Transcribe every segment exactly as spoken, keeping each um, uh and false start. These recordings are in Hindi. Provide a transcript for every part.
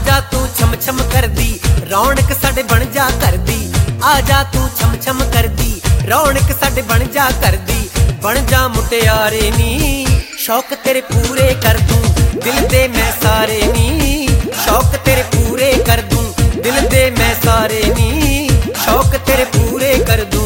जा तू छम छम कर दी रौनक साडे बन जा कर दी। आ जा तू छम छम कर दी रौनक साडे बन जा कर दी। बन जा मुटियारे नी शौक तेरे पूरे कर दूं दिल दे मैं सारे नी। शौक तेरे पूरे कर दूं दिल दे मैं सारे नी। शौक तेरे पूरे कर दूं।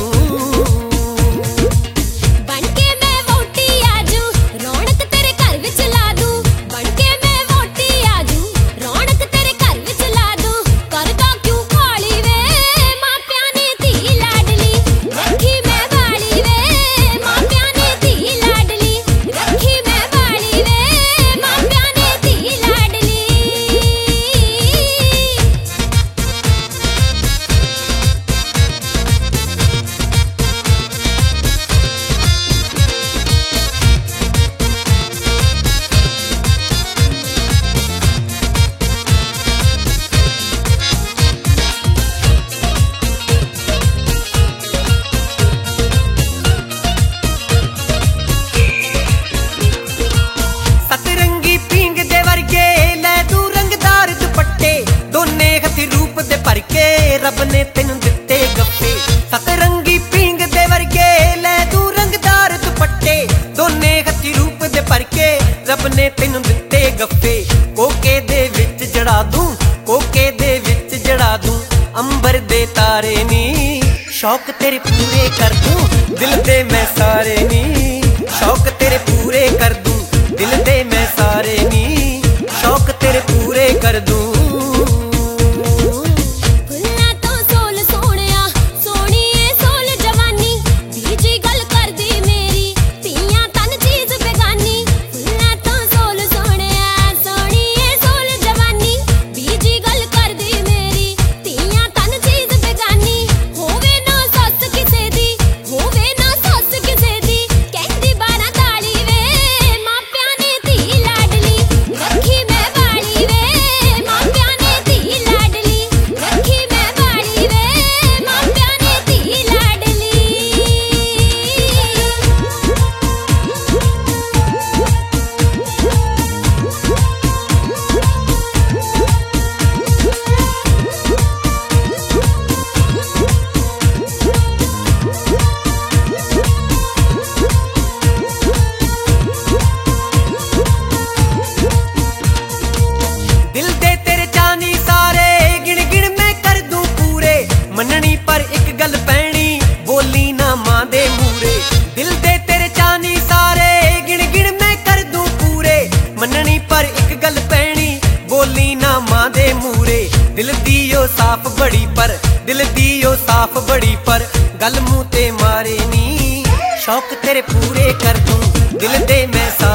रब ने तेन दिते गप्पे सतरंगी पींग दे वर्गे लै तू रंगदार दुपट्टे। दोने हथी रूप दे भरके रब ने तेन दिते गप्पे। कोके दे विच जड़ा दूं कोके दे विच जड़ा दूं अंबर दे तारे नी। शौक तेरे पूरे कर दूं दिल दे मैं सारे नी। शौक तेरे पूरे कर दूं दिल दे मैं सारे नी। शौक तेरे पूरे कर दूं। मननी पर एक गल पैनी बोली ना मां दे मूरे। दिल दे तेरे चानी सारे गिण गिण मैं कर दूं पूरे। मननी पर एक गल पैनी बोली ना मां दे मूरे। दिल दियो साफ बड़ी पर दिल दियो साफ बड़ी पर गल मुंह ते मारे नी। शौक तेरे पूरे कर दूं दिल दे मैं